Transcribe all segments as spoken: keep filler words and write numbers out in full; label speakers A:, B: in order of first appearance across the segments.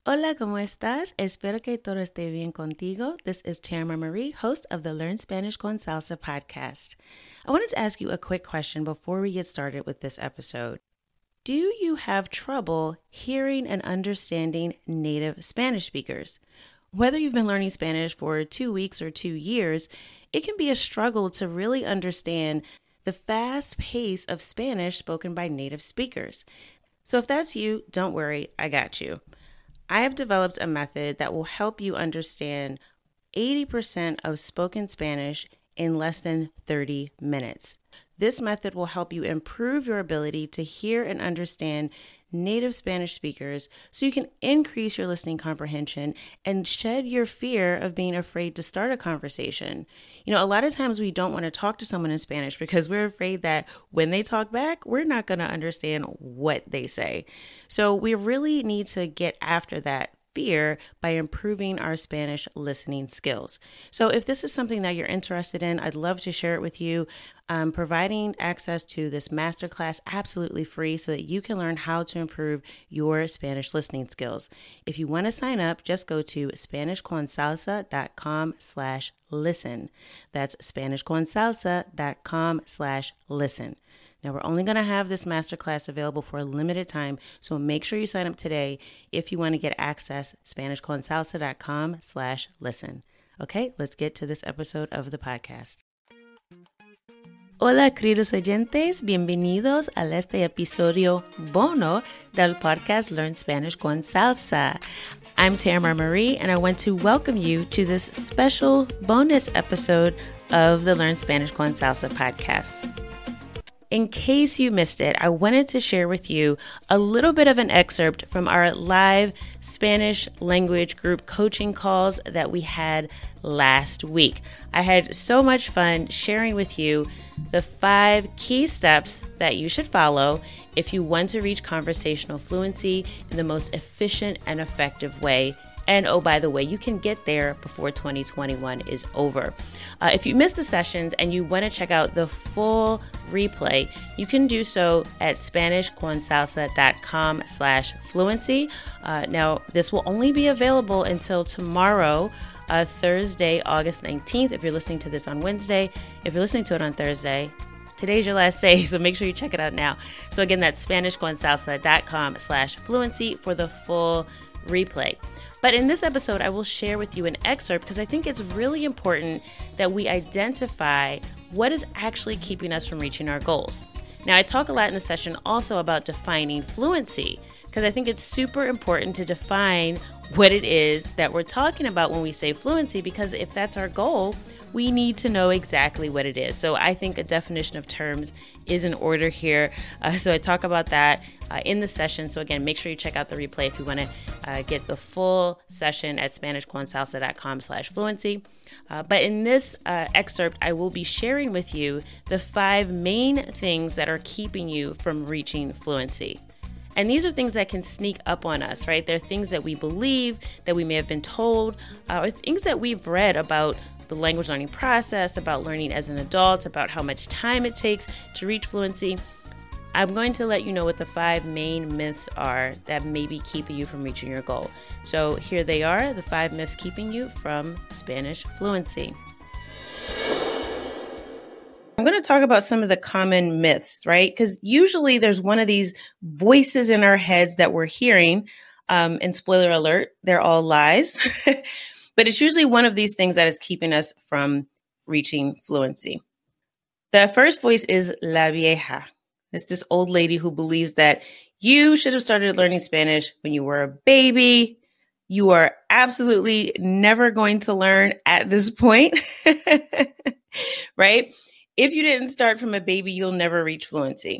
A: Hola, ¿cómo estás? Espero que todo esté bien contigo. This is Tamara Marie, host of the Learn Spanish con Salsa podcast. I wanted to ask you a quick question before we get started with this episode. Do you have trouble hearing and understanding native Spanish speakers? Whether you've been learning Spanish for two weeks or two years, it can be a struggle to really understand the fast pace of Spanish spoken by native speakers. So if that's you, don't worry, I got you. I have developed a method that will help you understand eighty percent of spoken Spanish in less than thirty minutes. This method will help you improve your ability to hear and understand native Spanish speakers so you can increase your listening comprehension and shed your fear of being afraid to start a conversation. You know, a lot of times we don't want to talk to someone in Spanish because we're afraid that when they talk back, we're not going to understand what they say. So we really need to get after that fear by improving our Spanish listening skills. So if this is something that you're interested in, I'd love to share it with you. I'm providing access to this masterclass absolutely free so that you can learn how to improve your Spanish listening skills. If you want to sign up, just go to SpanishConSalsa.com slash listen. That's SpanishConSalsa.com slash listen. Now, we're only going to have this masterclass available for a limited time, so make sure you sign up today if you want to get access, SpanishConSalsa.com slash listen. Okay, let's get to this episode of the podcast. Hola, queridos oyentes, bienvenidos a este episodio bono del podcast Learn Spanish con Salsa. I'm Tamara Marie, and I want to welcome you to this special bonus episode of the Learn Spanish con Salsa podcast. In case you missed it, I wanted to share with you a little bit of an excerpt from our live Spanish language group coaching calls that we had last week. I had so much fun sharing with you the five key steps that you should follow if you want to reach conversational fluency in the most efficient and effective way. And oh, by the way, you can get there before twenty twenty-one is over. Uh, if you missed the sessions and you want to check out the full replay, you can do so at SpanishConSalsa.com slash fluency. Uh, now, this will only be available until tomorrow, uh, Thursday, August nineteenth. If you're listening to this on Wednesday, if you're listening to it on Thursday, today's your last day, so make sure you check it out now. So again, that's SpanishConSalsa.com slash fluency for the full replay. But in this episode, I will share with you an excerpt because I think it's really important that we identify what is actually keeping us from reaching our goals. Now, I talk a lot in the session also about defining fluency because I think it's super important to define what it is that we're talking about when we say fluency, because if that's our goal, we need to know exactly what it is. So I think a definition of terms is in order here. Uh, so I talk about that uh, in the session. So again, make sure you check out the replay if you want to uh, get the full session at SpanishConSalsa.com slash fluency. Uh, but in this uh, excerpt, I will be sharing with you the five main things that are keeping you from reaching fluency. And these are things that can sneak up on us, right? They're things that we believe, that we may have been told, uh, or things that we've read about the language learning process, about learning as an adult, about how much time it takes to reach fluency. I'm going to let you know what the five main myths are that may be keeping you from reaching your goal. So here they are, the five myths keeping you from Spanish fluency. I'm going to talk about some of the common myths, right? Because usually there's one of these voices in our heads that we're hearing, um, and spoiler alert, they're all lies. But it's usually one of these things that is keeping us from reaching fluency. The first voice is la vieja. It's this old lady who believes that you should have started learning Spanish when you were a baby. You are absolutely never going to learn at this point, right? If you didn't start from a baby, you'll never reach fluency.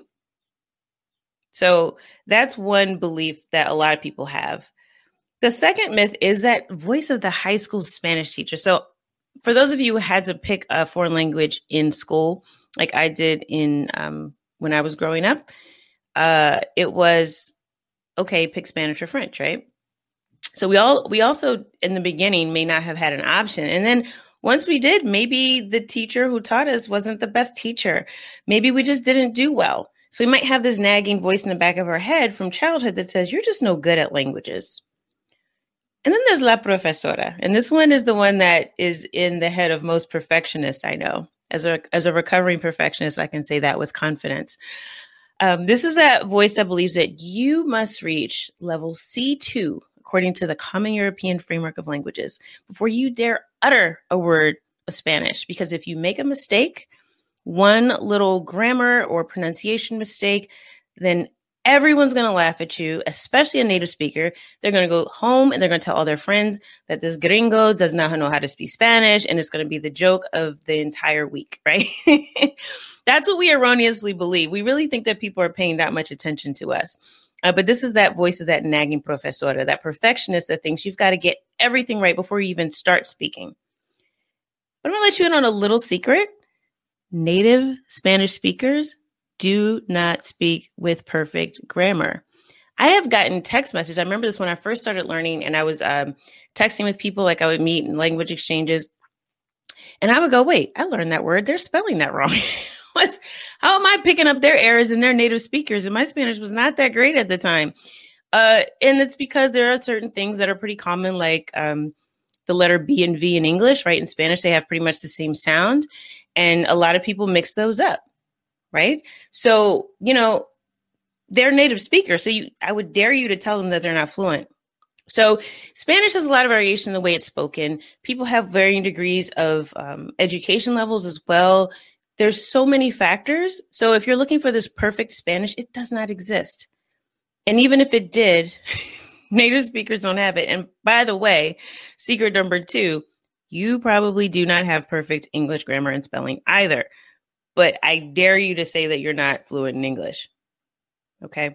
A: So that's one belief that a lot of people have. The second myth is that voice of the high school Spanish teacher. So for those of you who had to pick a foreign language in school, like I did in um, when I was growing up, uh, it was, okay, pick Spanish or French, right? So we all we also in the beginning may not have had an option. And then once we did, maybe the teacher who taught us wasn't the best teacher. Maybe we just didn't do well. So we might have this nagging voice in the back of our head from childhood that says, you're just no good at languages. And then there's la profesora. And this one is the one that is in the head of most perfectionists I know. As a, as a recovering perfectionist, I can say that with confidence. Um, this is that voice that believes that you must reach level C two, according to the Common European Framework of Languages, before you dare utter a word of Spanish. Because if you make a mistake, one little grammar or pronunciation mistake, then everyone's going to laugh at you, especially a native speaker. They're going to go home and they're going to tell all their friends that this gringo does not know how to speak Spanish, and it's going to be the joke of the entire week, right? That's what we erroneously believe. We really think that people are paying that much attention to us. Uh, but this is that voice of that nagging profesora, that perfectionist that thinks you've got to get everything right before you even start speaking. But I'm going to let you in on a little secret. Native Spanish speakers do not speak with perfect grammar. I have gotten text messages. I remember this when I first started learning, and I was um, texting with people like I would meet in language exchanges. And I would go, wait, I learned that word. They're spelling that wrong. What's, how am I picking up their errors in their native speakers? And my Spanish was not that great at the time. Uh, and it's because there are certain things that are pretty common, like um, the letter B and V in English, right? In Spanish, they have pretty much the same sound. And a lot of people mix those up, right? So, you know, they're native speakers. So you, I would dare you to tell them that they're not fluent. So Spanish has a lot of variation in the way it's spoken. People have varying degrees of um, education levels as well. There's so many factors. So if you're looking for this perfect Spanish, it does not exist. And even if it did, native speakers don't have it. And by the way, secret number two, you probably do not have perfect English grammar and spelling either. But I dare you to say that you're not fluent in English. Okay.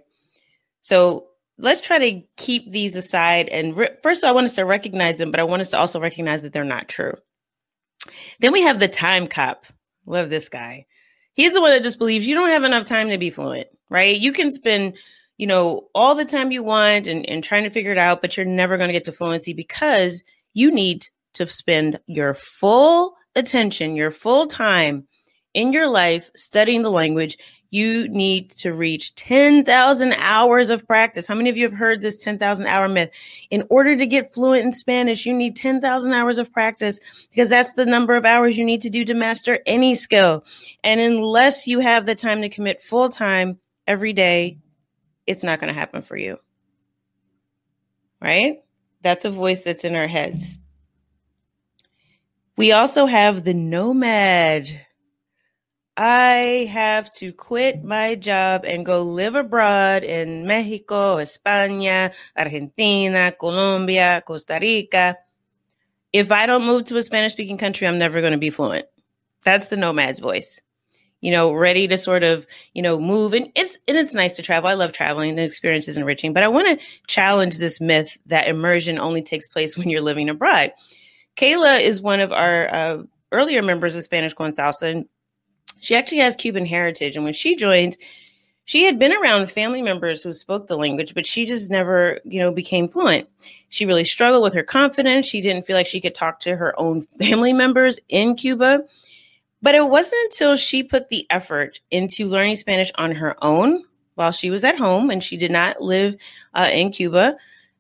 A: So let's try to keep these aside. And re- first, I want us to recognize them, but I want us to also recognize that they're not true. Then we have the time cop. Love this guy. He's the one that just believes you don't have enough time to be fluent, right? You can spend, you know, all the time you want and, and trying to figure it out, but you're never going to get to fluency because you need to spend your full attention, your full time in your life studying the language. You need to reach ten thousand hours of practice. How many of you have heard this ten thousand hour myth? In order to get fluent in Spanish, you need ten thousand hours of practice because that's the number of hours you need to do to master any skill. And unless you have the time to commit full time every day, it's not going to happen for you. Right? That's a voice that's in our heads. We also have the nomad. I have to quit my job and go live abroad in Mexico, España, Argentina, Colombia, Costa Rica. If I don't move to a Spanish-speaking country, I'm never going to be fluent. That's the nomad's voice. You know, ready to sort of, you know, move. And it's and it's nice to travel. I love traveling. The experience is enriching. But I want to challenge this myth that immersion only takes place when you're living abroad. Kayla is one of our uh, earlier members of Spanish con Salsa, and she actually has Cuban heritage. And when she joined, she had been around family members who spoke the language, but she just never, you know, became fluent. She really struggled with her confidence. She didn't feel like she could talk to her own family members in Cuba. But it wasn't until she put the effort into learning Spanish on her own while she was at home and she did not live uh, in Cuba.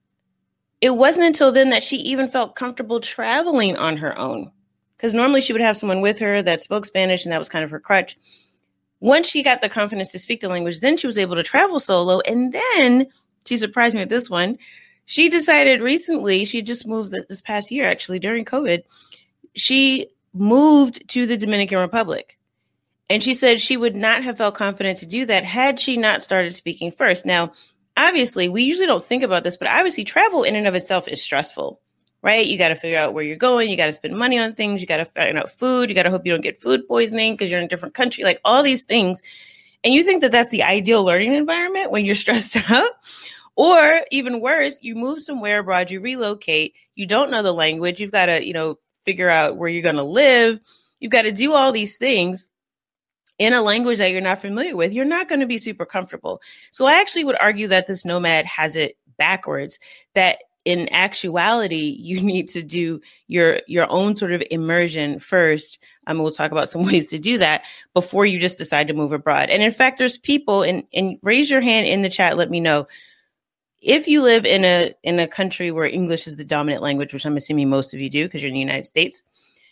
A: It wasn't until then that she even felt comfortable traveling on her own. Because normally she would have someone with her that spoke Spanish, and that was kind of her crutch. Once she got the confidence to speak the language, then she was able to travel solo. And then she surprised me with this one. She decided recently, she just moved this past year, actually, during COVID. She moved to the Dominican Republic. And she said she would not have felt confident to do that had she not started speaking first. Now, obviously, we usually don't think about this, but obviously travel in and of itself is stressful. Right? You got to figure out where you're going. You got to spend money on things. You got to find out food. You got to hope you don't get food poisoning because you're in a different country, like all these things. And you think that that's the ideal learning environment when you're stressed out. Or even worse, you move somewhere abroad, you relocate, you don't know the language. You've got to, you know, figure out where you're going to live. You've got to do all these things in a language that you're not familiar with. You're not going to be super comfortable. So I actually would argue that this nomad has it backwards, that in actuality, you need to do your your own sort of immersion first. Um, we'll talk about some ways to do that before you just decide to move abroad. And in fact, there's people, and, and raise your hand in the chat, let me know. if you live in a in a country where English is the dominant language, which I'm assuming most of you do because you're in the United States,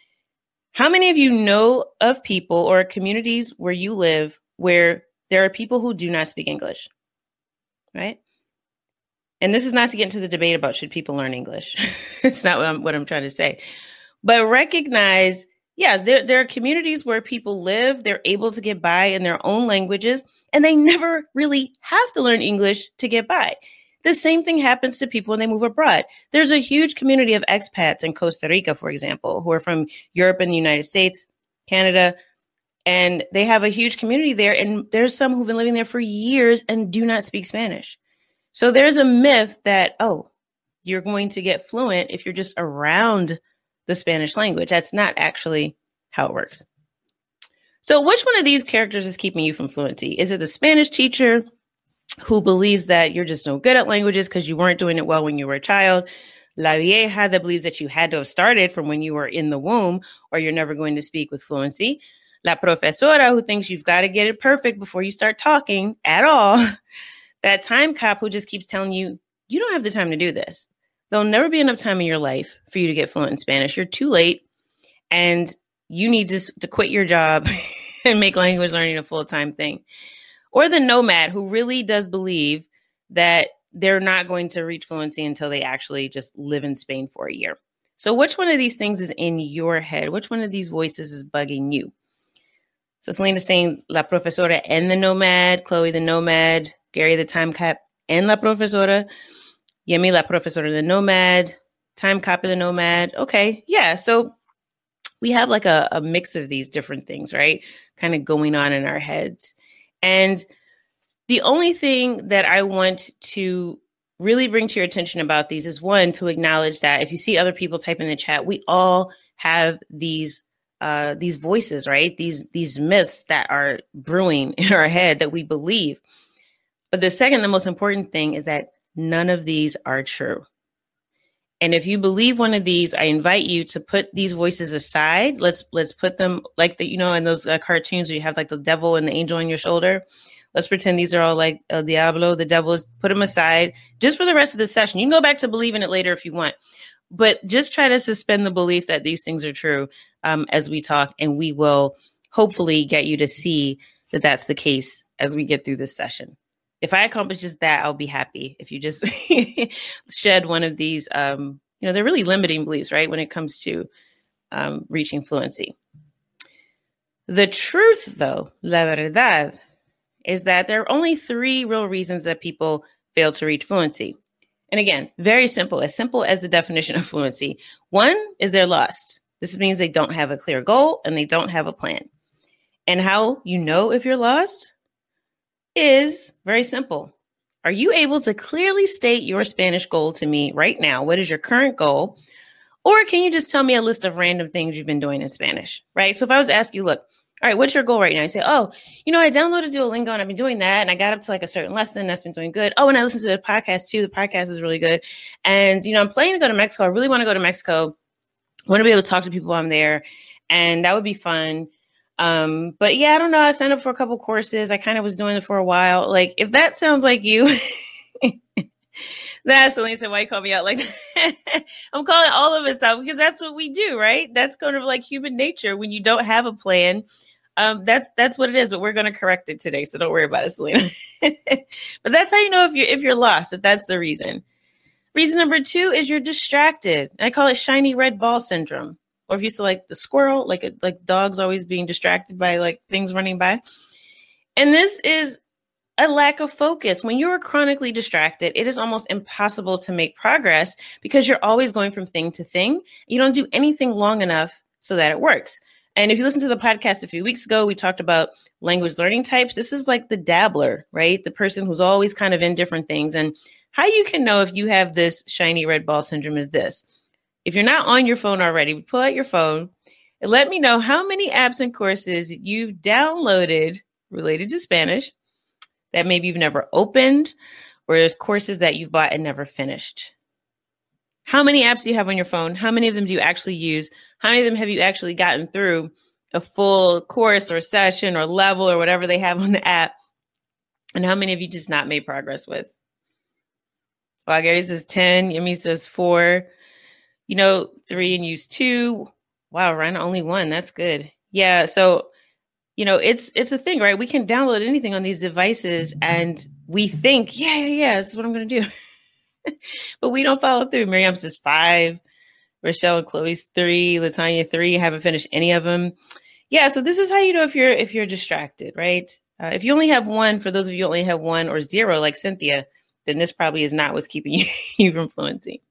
A: how many of you know of people or communities where you live where there are people who do not speak English, right? And this is not to get into the debate about should people learn English. It's not what I'm, what I'm trying to say. But recognize, yes, there, there are communities where people live, they're able to get by in their own languages, and they never really have to learn English to get by. The same thing happens to people when they move abroad. There's a huge community of expats in Costa Rica, for example, who are from Europe and the United States, Canada, and they have a huge community there. And there's some who've been living there for years and do not speak Spanish. So there's a myth that, oh, you're going to get fluent if you're just around the Spanish language. That's not actually how it works. So which one of these characters is keeping you from fluency? Is it the Spanish teacher who believes that you're just no good at languages because you weren't doing it well when you were a child? La vieja that believes that you had to have started from when you were in the womb or you're never going to speak with fluency. La profesora who thinks you've got to get it perfect before you start talking at all. That time cop who just keeps telling you, you don't have the time to do this. There'll never be enough time in your life for you to get fluent in Spanish. You're too late and you need to, to quit your job and make language learning a full-time thing. Or the nomad who really does believe that they're not going to reach fluency until they actually just live in Spain for a year. So which one of these things is in your head? Which one of these voices is bugging you? So Selena's saying La Profesora and the Nomad, Chloe the Nomad, Gary the Time Cop and La Profesora, Yemi La Profesora the Nomad, Time Cop and the Nomad. Okay, yeah, so we have like a, a mix of these different things, right? Kind of going on in our heads. And the only thing that I want to really bring to your attention about these is, one, to acknowledge that if you see other people type in the chat, we all have these uh, these voices, right? These these myths that are brewing in our head that we believe. But the second, the most important thing is that none of these are true. And if you believe one of these, I invite you to put these voices aside. Let's let's put them like the, you know, in those uh, cartoons where you have like the devil and the angel on your shoulder. Let's pretend these are all like El Diablo, the devil is, put them aside just for the rest of the session. You can go back to believing it later if you want, but just try to suspend the belief that these things are true um, as we talk, and we will hopefully get you to see that that's the case as we get through this session. If I accomplish just that, I'll be happy. If you just shed one of these, um, you know, they're really limiting beliefs, right? When it comes to um, reaching fluency. The truth, though, la verdad, is that there are only three real reasons that people fail to reach fluency. And again, very simple, as simple as the definition of fluency. One is they're lost. This means they don't have a clear goal and they don't have a plan. And how you know if you're lost is very simple. Are you able to clearly state your Spanish goal to me right now? What is your current goal? Or can you just tell me a list of random things you've been doing in Spanish, right? So if I was to ask you, look, all right, what's your goal right now? You say, oh, you know, I downloaded Duolingo and I've been doing that. And I got up to like a certain lesson that's been doing good. Oh, and I listened to the podcast too. The podcast is really good. And, you know, I'm planning to go to Mexico. I really want to go to Mexico. I want to be able to talk to people while I'm there. And that would be fun. Um, but yeah, I don't know. I signed up for a couple courses. I kind of was doing it for a while. Like, if that sounds like you, that's the said, why you call me out like that? I'm calling all of us out because that's what we do, right? That's kind of like human nature. When you don't have a plan, um, that's that's what it is. But we're going to correct it today, so don't worry about it, Selena. But that's how you know if you're if you're lost. If that's the reason. Reason number two is you're distracted. I call it shiny red ball syndrome. Or if you see like the squirrel, like a, like dogs always being distracted by like things running by. And this is a lack of focus. When you're chronically distracted, it is almost impossible to make progress because you're always going from thing to thing. You don't do anything long enough so that it works. And if you listen to the podcast a few weeks ago, we talked about language learning types. This is like the dabbler, right? The person who's always kind of in different things. And how you can know if you have this shiny red ball syndrome is this. If you're not on your phone already, pull out your phone and let me know how many apps and courses you've downloaded related to Spanish that maybe you've never opened, or there's courses that you've bought and never finished. How many apps do you have on your phone? How many of them do you actually use? How many of them have you actually gotten through a full course or session or level or whatever they have on the app? And how many of you just not made progress with? Well, Gary says ten. Yemi says four. You know, three and use two. Wow, Ryan, only one. That's good. Yeah. So, you know, it's it's a thing, right? We can download anything on these devices and we think, yeah, yeah, yeah, this is what I'm going to do. But we don't follow through. Miriam says five. Rochelle and Chloe's three. Latanya three. Haven't finished any of them. Yeah. So this is how you know if you're if you're distracted, right? Uh, if you only have one, for those of you who only have one or zero, like Cynthia, then this probably is not what's keeping you, you from fluency.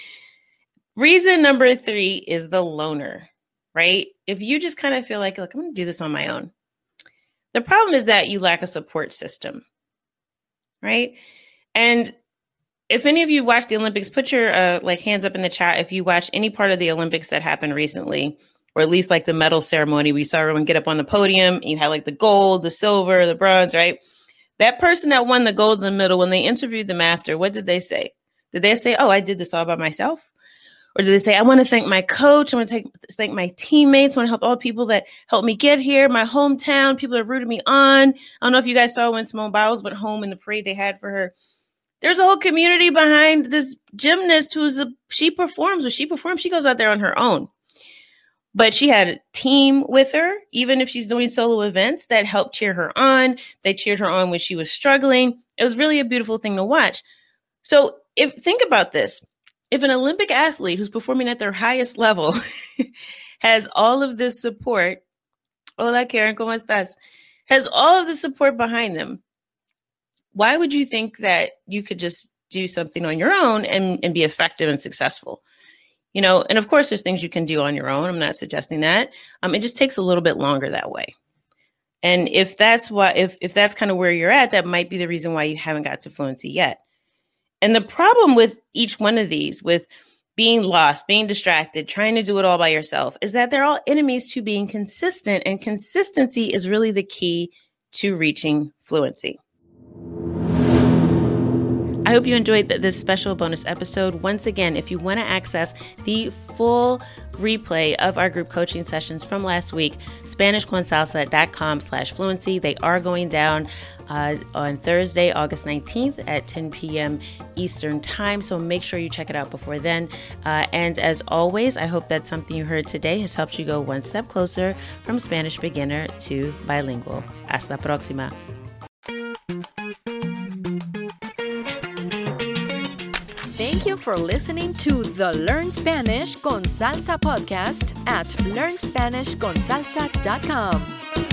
A: Reason number three is the loner, right? If you just kind of feel like, look, I'm going to do this on my own. The problem is that you lack a support system, right? And if any of you watch the Olympics, put your uh, like hands up in the chat if you watch any part of the Olympics that happened recently, or at least like the medal ceremony. We saw everyone get up on the podium and you had like the gold, the silver, the bronze, right? That person that won the gold in the middle, when they interviewed them after, what did they say? Did they say, oh, I did this all by myself? Or did they say, I want to thank my coach. I want to take, thank my teammates. I want to help all the people that helped me get here. My hometown, people that rooted me on. I don't know if you guys saw when Simone Biles went home in the parade they had for her. There's a whole community behind this gymnast who's a, she performs. When she performs, she goes out there on her own. But she had a team with her, even if she's doing solo events, that helped cheer her on. They cheered her on when she was struggling. It was really a beautiful thing to watch. So if think about this. If an Olympic athlete who's performing at their highest level has all of this support, hola Karen, ¿cómo estás? Has all of the support behind them, why would you think that you could just do something on your own and, and be effective and successful? You know, and of course, there's things you can do on your own. I'm not suggesting that. Um, it just takes a little bit longer that way. And if that's why, if if that's kind of where you're at, that might be the reason why you haven't got to fluency yet. And the problem with each one of these, with being lost, being distracted, trying to do it all by yourself, is that they're all enemies to being consistent. And consistency is really the key to reaching fluency. I hope you enjoyed this special bonus episode. Once again, if you want to access the full replay of our group coaching sessions from last week, Spanish con Salsa dot com slash fluency. They are going down uh, on Thursday, August nineteenth at ten p.m. Eastern time. So make sure you check it out before then. Uh, and as always, I hope that something you heard today has helped you go one step closer from Spanish beginner to bilingual. Hasta la próxima.
B: Thank you for listening to the Learn Spanish con Salsa podcast at learn spanish con salsa dot com.